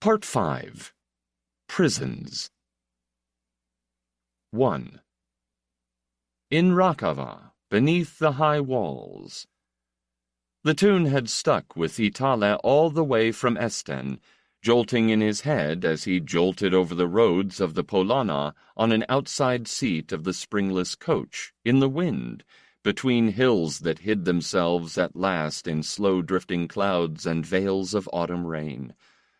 Part 5. Prisons. 1. In Rakava, beneath the high walls. The tune had stuck with Itale all the way from Esten, jolting in his head as he jolted over the roads of the Polana on an outside seat of the springless coach, in the wind, between hills that hid themselves at last in slow-drifting clouds and veils of autumn rain.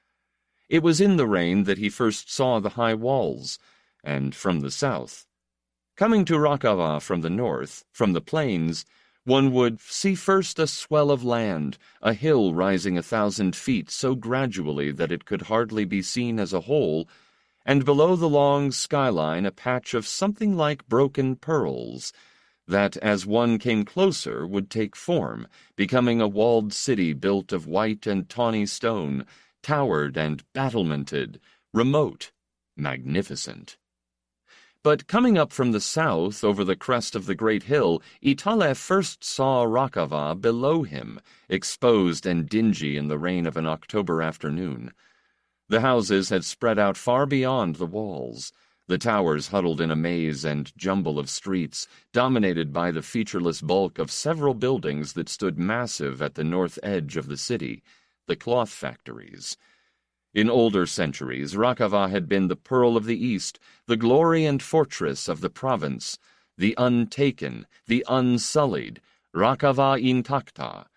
It was in the rain that he first saw the high walls, and from the south. Coming to Rakava from the north, from the plains, one would see first a swell of land, a hill rising 1,000 feet so gradually that it could hardly be seen as a whole, and below the long skyline a patch of something like broken pearls, that as one came closer would take form, becoming a walled city built of white and tawny stone, towered and battlemented, remote, magnificent. But coming up from the south over the crest of the great hill, Itale first saw Rakava below him, exposed and dingy in the rain of an October afternoon. The houses had spread out far beyond the walls, the towers huddled in a maze and jumble of streets, dominated by the featureless bulk of several buildings that stood massive at the north edge of the city, the cloth factories. In older centuries, Rakava had been the pearl of the East, the glory and fortress of the province, the untaken, the unsullied, Rakava intacta.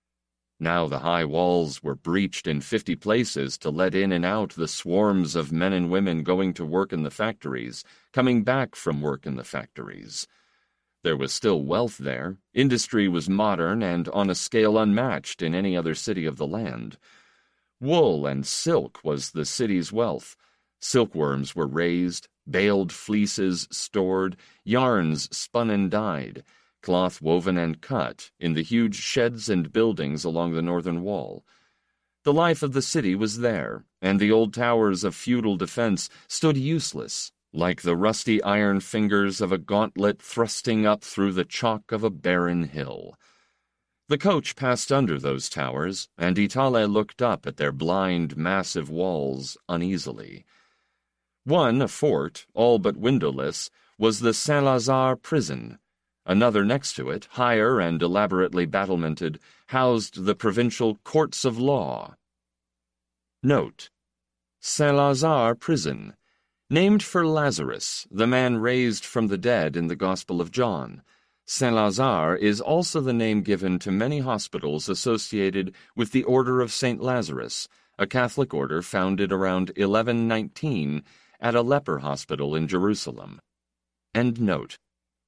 Now the high walls were breached in 50 places to let in and out the swarms of men and women going to work in the factories, coming back from work in the factories. There was still wealth there. Industry was modern and on a scale unmatched in any other city of the land. Wool and silk was the city's wealth. Silkworms were raised, baled fleeces stored, yarns spun and dyed, cloth woven and cut in the huge sheds and buildings along the northern wall. The life of the city was there, and the old towers of feudal defense stood useless, like the rusty iron fingers of a gauntlet thrusting up through the chalk of a barren hill. The coach passed under those towers, and Itale looked up at their blind, massive walls uneasily. One, a fort, all but windowless, was the Saint-Lazare prison. Another next to it, higher and elaborately battlemented, housed the provincial courts of law. Note: Saint-Lazare prison, named for Lazarus, the man raised from the dead in the Gospel of John. Saint-Lazare is also the name given to many hospitals associated with the Order of St. Lazarus, a Catholic order founded around 1119 at a leper hospital in Jerusalem. End note.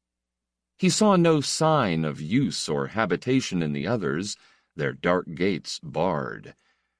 He saw no sign of use or habitation in the others, their dark gates barred.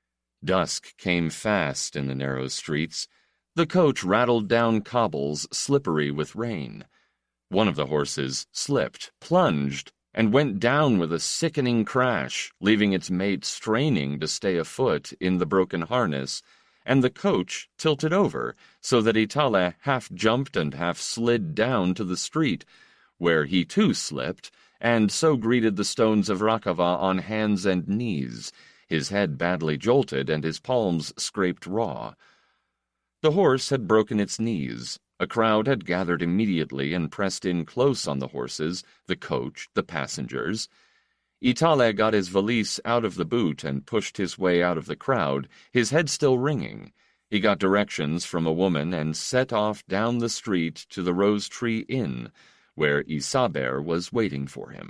Dusk came fast in the narrow streets. The coach rattled down cobbles slippery with rain. One of the horses slipped, plunged, and went down with a sickening crash, leaving its mate straining to stay afoot in the broken harness, and the coach tilted over so that Itale half jumped and half slid down to the street, where he too slipped, and so greeted the stones of Rakava on hands and knees, his head badly jolted and his palms scraped raw. The horse had broken its knees. A crowd had gathered immediately and pressed in close on the horses, the coach, the passengers. Itale got his valise out of the boot and pushed his way out of the crowd, his head still ringing. He got directions from a woman and set off down the street to the Rose Tree Inn, where Isaber was waiting for him.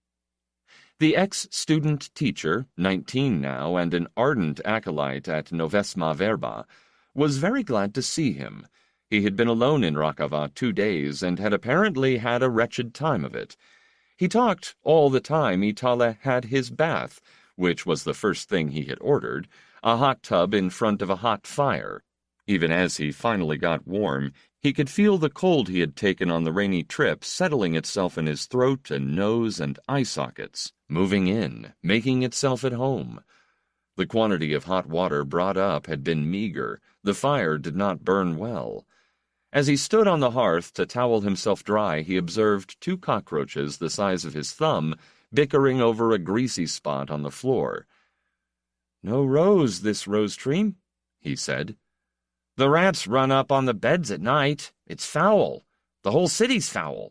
The ex-student teacher, 19 now and an ardent acolyte at Novesma Verba, was very glad to see him. He had been alone in Rakava 2 days and had apparently had a wretched time of it. He talked all the time Itale had his bath, which was the first thing he had ordered, a hot tub in front of a hot fire. Even as he finally got warm, he could feel the cold he had taken on the rainy trip settling itself in his throat and nose and eye sockets, moving in, making itself at home. The quantity of hot water brought up had been meager. The fire did not burn well. As he stood on the hearth to towel himself dry, he observed 2 cockroaches the size of his thumb bickering over a greasy spot on the floor. "No rose, this rose tree," he said. "The rats run up on the beds at night. It's foul. The whole city's foul."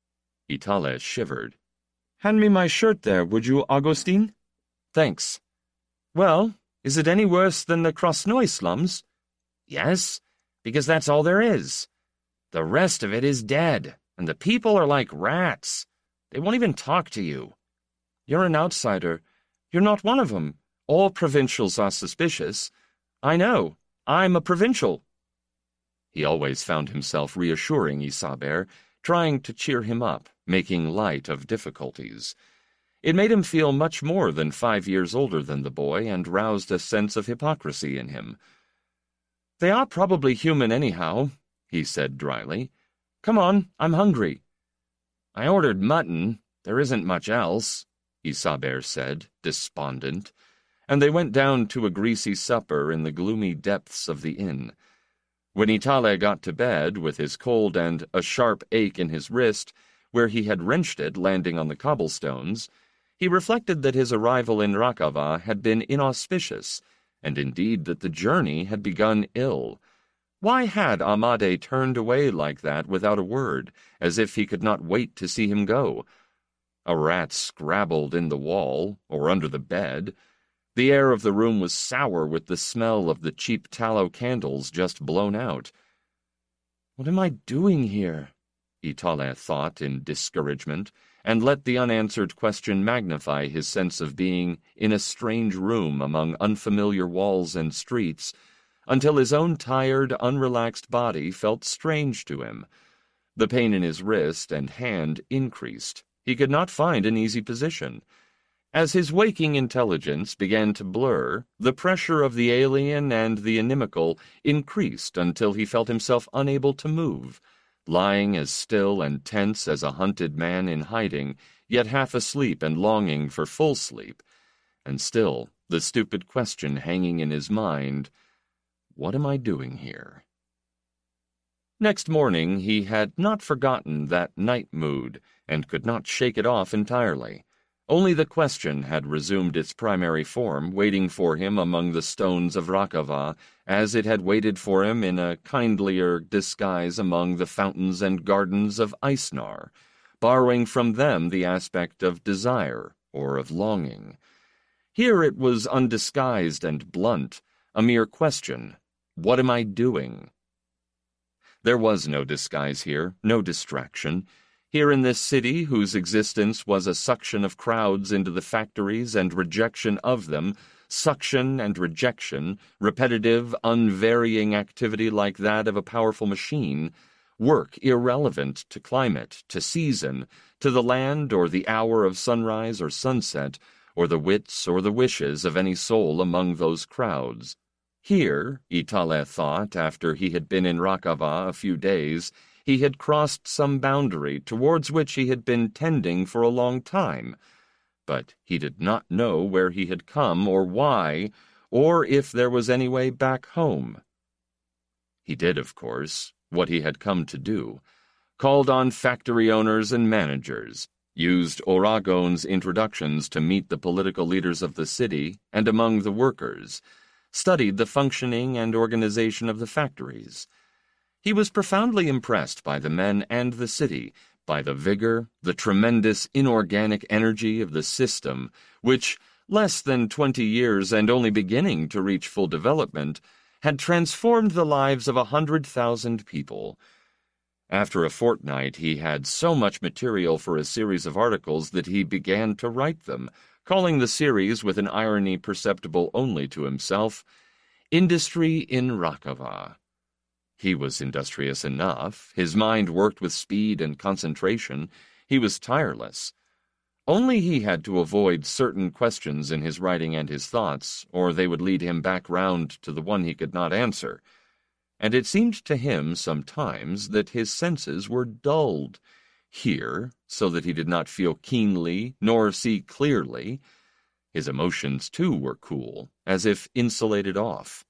Itale shivered. "Hand me my shirt there, would you, Augustine?" "Thanks." "Well, is it any worse than the Krasnoye slums?" "Yes, because that's all there is. The rest of it is dead, and the people are like rats. They won't even talk to you." "You're an outsider. You're not one of them. All provincials are suspicious. I know. I'm a provincial." He always found himself reassuring Isabert, trying to cheer him up, making light of difficulties. It made him feel much more than 5 years older than the boy and roused a sense of hypocrisy in him. "They are probably human anyhow," he said dryly. "Come on, I'm hungry." "I ordered mutton. There isn't much else," Isabert said, despondent, and they went down to a greasy supper in the gloomy depths of the inn. When Itale got to bed, with his cold and a sharp ache in his wrist, where he had wrenched it landing on the cobblestones, he reflected that his arrival in Rakava had been inauspicious, and indeed that the journey had begun ill. Why had Amade turned away like that without a word, as if he could not wait to see him go? A rat scrabbled in the wall, or under the bed. The air of the room was sour with the smell of the cheap tallow candles just blown out. "What am I doing here?" Itale thought in discouragement, and let the unanswered question magnify his sense of being in a strange room among unfamiliar walls and streets, until his own tired, unrelaxed body felt strange to him. The pain in his wrist and hand increased. He could not find an easy position. As his waking intelligence began to blur, the pressure of the alien and the inimical increased until he felt himself unable to move, lying as still and tense as a hunted man in hiding, yet half asleep and longing for full sleep, and still the stupid question hanging in his mind, "What am I doing here?" Next morning he had not forgotten that night mood, and could not shake it off entirely. Only the question had resumed its primary form, waiting for him among the stones of Rakava, as it had waited for him in a kindlier disguise among the fountains and gardens of Eisnar, borrowing from them the aspect of desire or of longing. Here it was undisguised and blunt, a mere question. What am I doing? There was no disguise here, no distraction. Here in this city, whose existence was a suction of crowds into the factories and rejection of them, suction and rejection, repetitive, unvarying activity like that of a powerful machine, work irrelevant to climate, to season, to the land or the hour of sunrise or sunset, or the wits or the wishes of any soul among those crowds. Here, Itale thought, after he had been in Rakava a few days, he had crossed some boundary towards which he had been tending for a long time, but he did not know where he had come or why, or if there was any way back home. He did, of course, what he had come to do, called on factory owners and managers, used Oragon's introductions to meet the political leaders of the city and among the workers, studied the functioning and organization of the factories. He was profoundly impressed by the men and the city, by the vigor, the tremendous inorganic energy of the system, which, less than 20 years and only beginning to reach full development, had transformed the lives of 100,000 people. After a fortnight, he had so much material for a series of articles that he began to write them, calling the series, with an irony perceptible only to himself, Industry in Rakava. He was industrious enough, his mind worked with speed and concentration, he was tireless. Only he had to avoid certain questions in his writing and his thoughts, or they would lead him back round to the one he could not answer. And it seemed to him sometimes that his senses were dulled here, so that he did not feel keenly nor see clearly. His emotions, too, were cool, as if insulated off.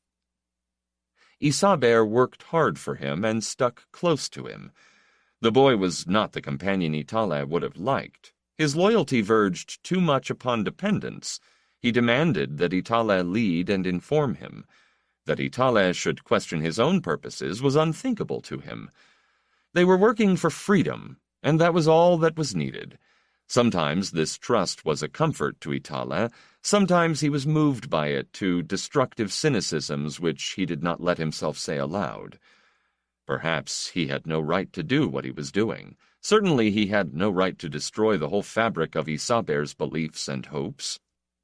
Isabert worked hard for him and stuck close to him. The boy was not the companion Itale would have liked. His loyalty verged too much upon dependence. He demanded that Itale lead and inform him. That Itale should question his own purposes was unthinkable to him. They were working for freedom, and that was all that was needed. Sometimes this trust was a comfort to Itale, sometimes he was moved by it to destructive cynicisms which he did not let himself say aloud. Perhaps he had no right to do what he was doing. Certainly he had no right to destroy the whole fabric of Isabere's beliefs and hopes.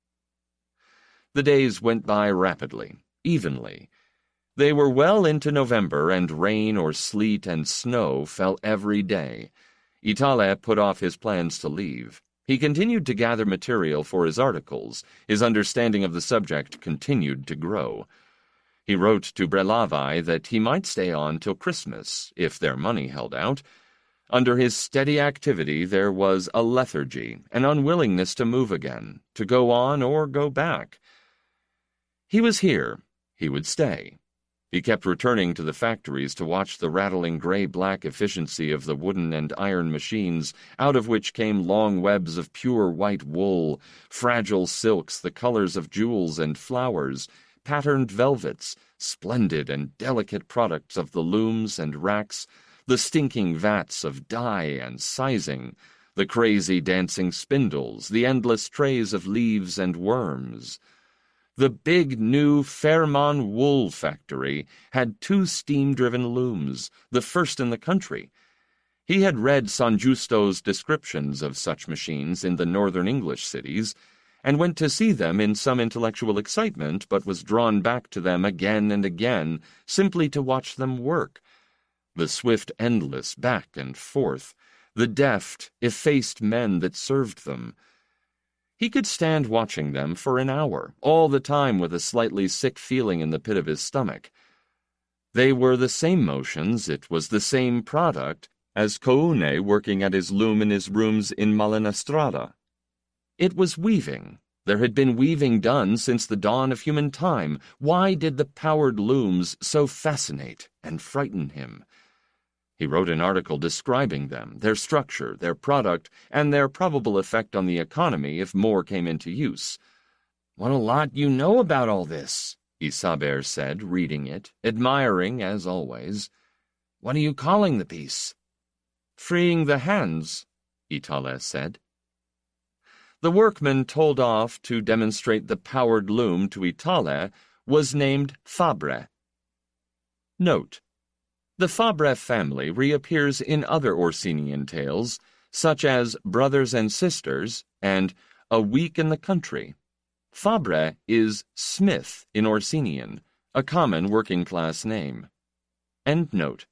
The days went by rapidly, evenly. They were well into November, and rain or sleet and snow fell every day. Itale put off his plans to leave. He continued to gather material for his articles. His understanding of the subject continued to grow. He wrote to Brelavai that he might stay on till Christmas, if their money held out. Under his steady activity there was a lethargy, an unwillingness to move again, to go on or go back. He was here. He would stay. He kept returning to the factories to watch the rattling gray-black efficiency of the wooden and iron machines, out of which came long webs of pure white wool, fragile silks, the colors of jewels and flowers, patterned velvets, splendid and delicate products of the looms and racks, the stinking vats of dye and sizing, the crazy dancing spindles, the endless trays of leaves and worms. The big new Fairmont wool factory had 2 steam-driven looms, the first in the country. He had read San Giusto's descriptions of such machines in the northern English cities, and went to see them in some intellectual excitement, but was drawn back to them again and again, simply to watch them work. The swift, endless back and forth, the deft, effaced men that served them. He could stand watching them for an hour, all the time with a slightly sick feeling in the pit of his stomach. They were the same motions, it was the same product, as Coone working at his loom in his rooms in Malinastrada. It was weaving. There had been weaving done since the dawn of human time. Why did the powered looms so fascinate and frighten him? He wrote an article describing them, their structure, their product, and their probable effect on the economy if more came into use. "What a lot you know about all this," Isabere said, reading it, admiring as always. "What are you calling the piece?" "Freeing the Hands," Itale said. The workman told off to demonstrate the powered loom to Itale was named Fabre. Note: the Fabre family reappears in other Orsinian tales, such as Brothers and Sisters and A Week in the Country. Fabre is smith in Orsinian, a common working-class name. End note.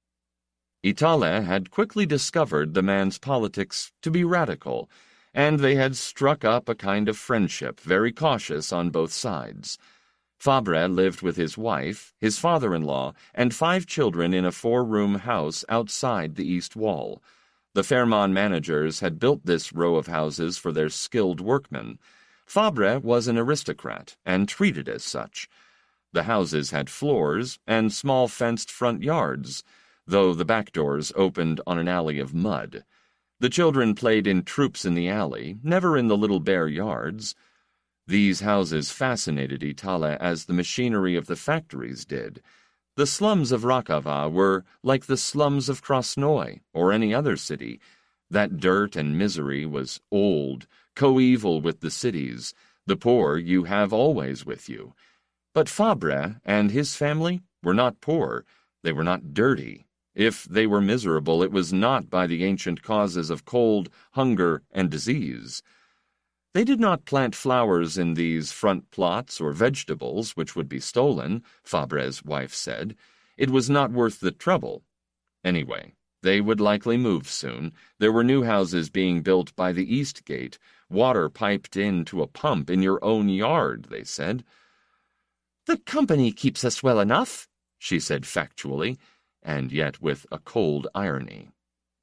Itale had quickly discovered the man's politics to be radical, and they had struck up a kind of friendship, very cautious on both sides. Fabre lived with his wife, his father-in-law, and 5 children in a 4-room house outside the east wall. The Fairmont managers had built this row of houses for their skilled workmen. Fabre was an aristocrat, and treated as such. The houses had floors and small fenced front yards, though the back doors opened on an alley of mud. The children played in troops in the alley, never in the little bare yards. These houses fascinated Itale as the machinery of the factories did. The slums of Rakava were like the slums of Krasnoy or any other city. That dirt and misery was old, coeval with the cities. The poor you have always with you. But Fabre and his family were not poor. They were not dirty. If they were miserable, it was not by the ancient causes of cold, hunger, and disease. They did not plant flowers in these front plots or vegetables, which would be stolen, Fabre's wife said. It was not worth the trouble. Anyway, they would likely move soon. There were new houses being built by the east gate, water piped into a pump in your own yard, they said. "The company keeps us well enough," she said factually, and yet with a cold irony.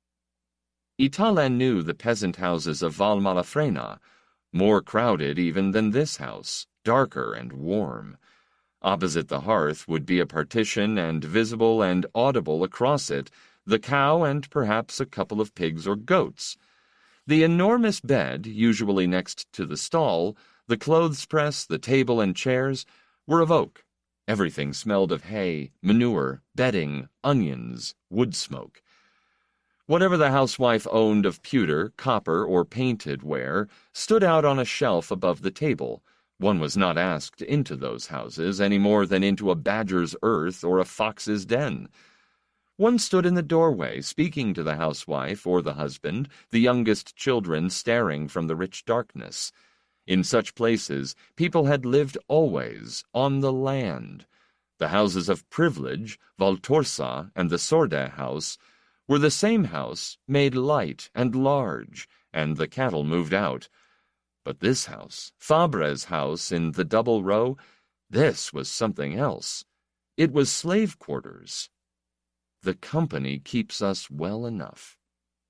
Itale knew the peasant houses of Val Malafrena, more crowded even than this house, darker and warm. Opposite the hearth would be a partition, and visible and audible across it, the cow and perhaps a couple of pigs or goats. The enormous bed, usually next to the stall, the clothes press, the table and chairs, were of oak. Everything smelled of hay, manure, bedding, onions, wood smoke. Whatever the housewife owned of pewter, copper, or painted ware stood out on a shelf above the table. One was not asked into those houses any more than into a badger's earth or a fox's den. One stood in the doorway, speaking to the housewife or the husband, the youngest children staring from the rich darkness. In such places, people had lived always, on the land. The houses of privilege, Valtorsa and the Sorda house, were the same house, made light and large, and the cattle moved out. But this house, Fabre's house in the double row, this was something else. It was slave quarters. The company keeps us well enough.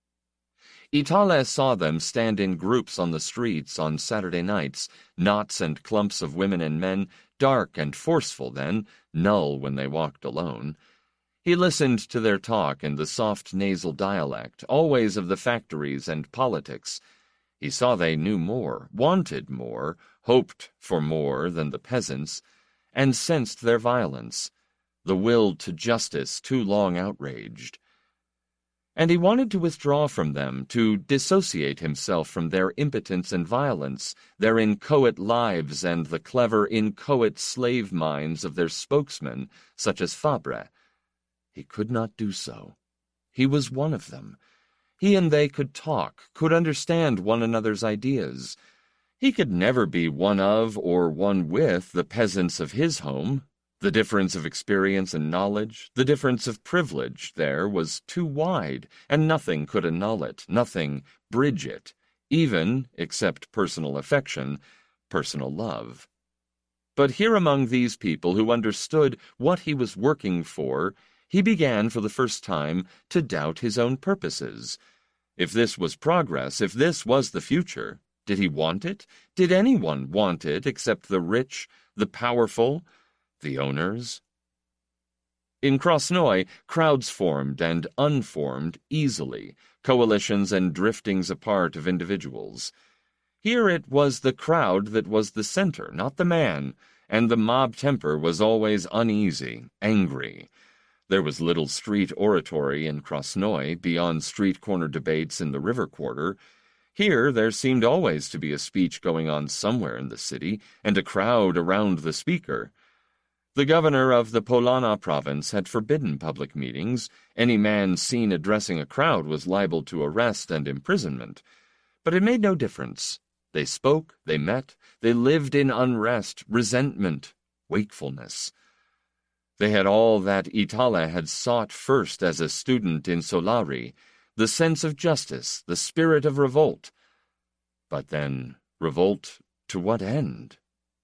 Itale saw them stand in groups on the streets on Saturday nights, knots and clumps of women and men, dark and forceful then, null when they walked alone. He listened to their talk in the soft nasal dialect, always of the factories and politics. He saw they knew more, wanted more, hoped for more than the peasants, and sensed their violence, the will to justice too long outraged. And he wanted to withdraw from them, to dissociate himself from their impotence and violence, their inchoate lives and the clever inchoate slave minds of their spokesmen, such as Fabre. He could not do so. He was one of them. He and they could talk, could understand one another's ideas. He could never be one of or one with the peasants of his home. The difference of experience and knowledge, the difference of privilege there was too wide, and nothing could annul it, nothing bridge it, even, except personal affection, personal love. But here among these people who understood what he was working for, he began for the first time to doubt his own purposes. If this was progress, if this was the future, did he want it? Did anyone want it except the rich, the powerful, the owners? In Krasnoy, crowds formed and unformed easily, coalitions and driftings apart of individuals. Here it was the crowd that was the center, not the man, and the mob temper was always uneasy, angry. There was little street oratory in Krasnoy, beyond street-corner debates in the river quarter. Here there seemed always to be a speech going on somewhere in the city, and a crowd around the speaker. The governor of the Polana province had forbidden public meetings. Any man seen addressing a crowd was liable to arrest and imprisonment. But it made no difference. They spoke, they met, they lived in unrest, resentment, wakefulness. They had all that Itale had sought first as a student in Solari, the sense of justice, the spirit of revolt. But then, revolt to what end?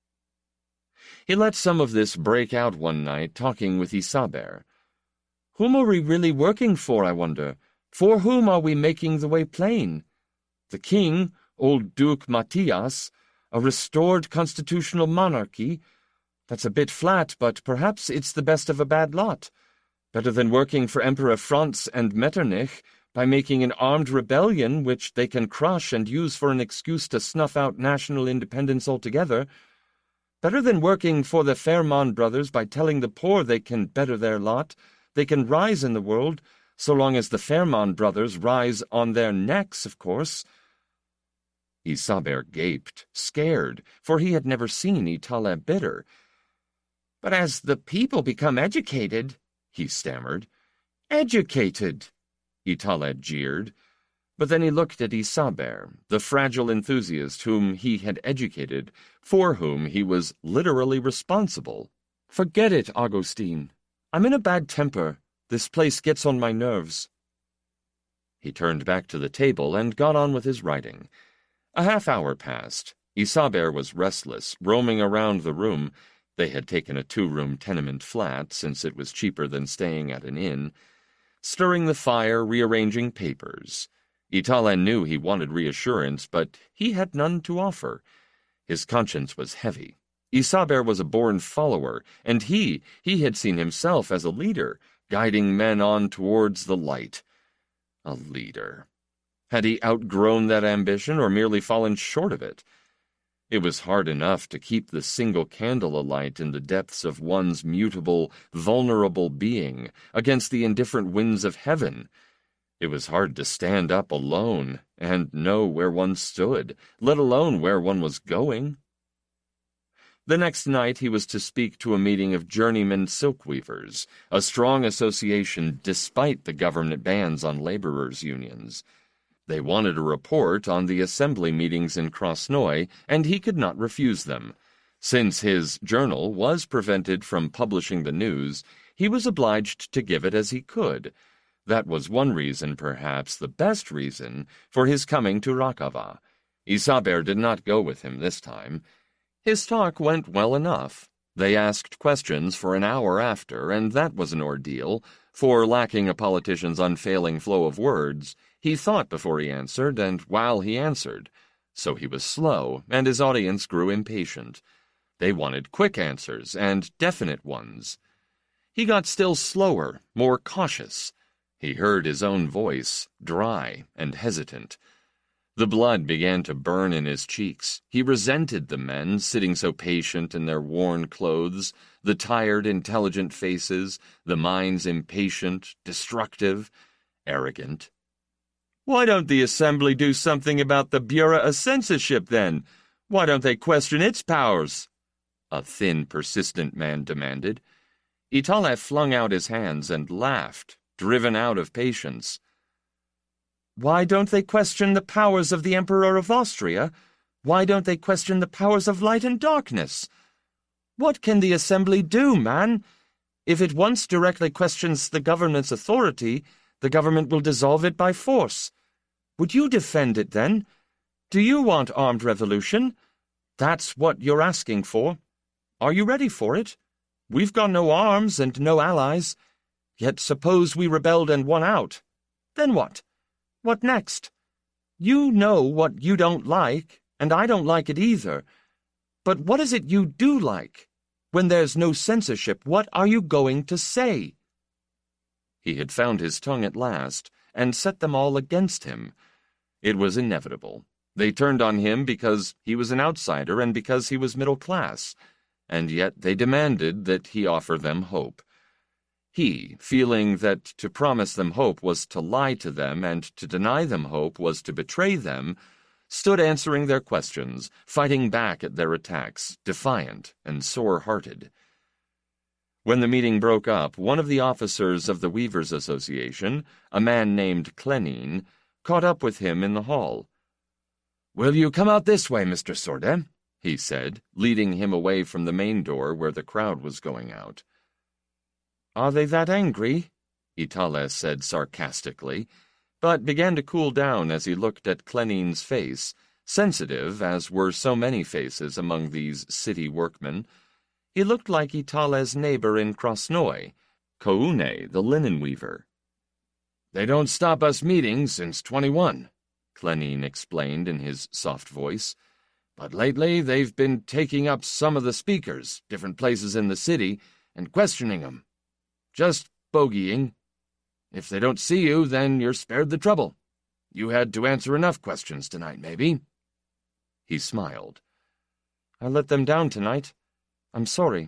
He let some of this break out one night, talking with Isabert. Whom are we really working for, I wonder? For whom are we making the way plain? The king, old Duke Matthias, a restored constitutional monarchy? That's a bit flat, but perhaps it's the best of a bad lot. Better than working for Emperor Franz and Metternich by making an armed rebellion which they can crush and use for an excuse to snuff out national independence altogether. Better than working for the Fairmont brothers by telling the poor they can better their lot, they can rise in the world, so long as the Fairmont brothers rise on their necks, of course. Isabert gaped, scared, for he had never seen Itale bitter. But as the people become educated, he stammered. Educated, Itale jeered. But then he looked at Isabert, the fragile enthusiast whom he had educated, for whom he was literally responsible. Forget it, Augustine. I'm in a bad temper. This place gets on my nerves. He turned back to the table and got on with his writing. A half-hour passed. Isabert was restless, roaming around the room. They had taken a 2-room tenement flat, since it was cheaper than staying at an inn. Stirring the fire, rearranging papers. Itale knew he wanted reassurance, but he had none to offer. His conscience was heavy. Isabert was a born follower, and he had seen himself as a leader, guiding men on towards the light. A leader. Had he outgrown that ambition, or merely fallen short of it? It was hard enough to keep the single candle alight in the depths of one's mutable, vulnerable being against the indifferent winds of heaven. It was hard to stand up alone and know where one stood, let alone where one was going. The next night he was to speak to a meeting of journeyman silk weavers, a strong association despite the government bans on laborers' unions. They wanted a report on the assembly meetings in Krasnoye, and he could not refuse them. Since his journal was prevented from publishing the news, he was obliged to give it as he could. That was one reason, perhaps the best reason, for his coming to Rakava. Isaber did not go with him this time. His talk went well enough. They asked questions for an hour after, and that was an ordeal, for lacking a politician's unfailing flow of words, he thought before he answered, and while he answered. So he was slow, and his audience grew impatient. They wanted quick answers, and definite ones. He got still slower, more cautious. He heard his own voice, dry and hesitant. The blood began to burn in his cheeks. He resented the men sitting so patient in their worn clothes, the tired, intelligent faces, the minds impatient, destructive, arrogant. "Why don't the Assembly do something about the Bureau of Censorship, then? Why don't they question its powers?" a thin, persistent man demanded. Italef flung out his hands and laughed, driven out of patience. "Why don't they question the powers of the Emperor of Austria? Why don't they question the powers of light and darkness? What can the Assembly do, man? If it once directly questions the government's authority, the government will dissolve it by force. Would you defend it, then? Do you want armed revolution? That's what you're asking for. Are you ready for it? We've got no arms and no allies. Yet suppose we rebelled and won out. Then what? What next? You know what you don't like, and I don't like it either. But what is it you do like? When there's no censorship, what are you going to say?" He had found his tongue at last, and set them all against him. It was inevitable. They turned on him because he was an outsider and because he was middle class, and yet they demanded that he offer them hope. He, feeling that to promise them hope was to lie to them and to deny them hope was to betray them, stood answering their questions, fighting back at their attacks, defiant and sore-hearted. When the meeting broke up, one of the officers of the Weavers' Association, a man named Klenin, caught up with him in the hall. "Will you come out this way, Mr. Sordet?" he said, leading him away from the main door where the crowd was going out. "Are they that angry?" Italef said sarcastically, but began to cool down as he looked at Klenin's face, sensitive as were so many faces among these city workmen. He looked like Italef's neighbor in Krasnoye, Koune, the linen weaver. "They don't stop us meeting since 21, Klenin explained in his soft voice. "But lately they've been taking up some of the speakers, different places in the city, and questioning them. Just bogeying. If they don't see you, then you're spared the trouble. You had to answer enough questions tonight, maybe." He smiled. "I let them down tonight. I'm sorry."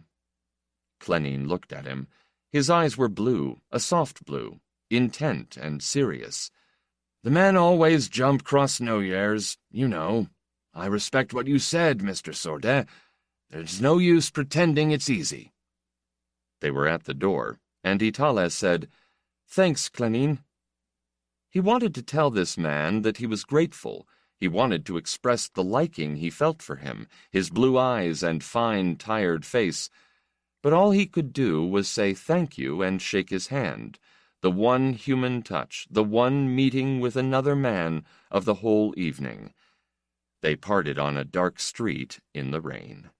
Klenin looked at him. His eyes were blue, a soft blue, intent and serious. "The men always jump Krasnoyers, you know. I respect what you said, Mr. Sordet. There's no use pretending it's easy." They were at the door, and Italef said, "Thanks, Klenin." He wanted to tell this man that he was grateful. He wanted to express the liking he felt for him, his blue eyes and fine, tired face. But all he could do was say thank you and shake his hand, the one human touch, the one meeting with another man of the whole evening. They parted on a dark street in the rain.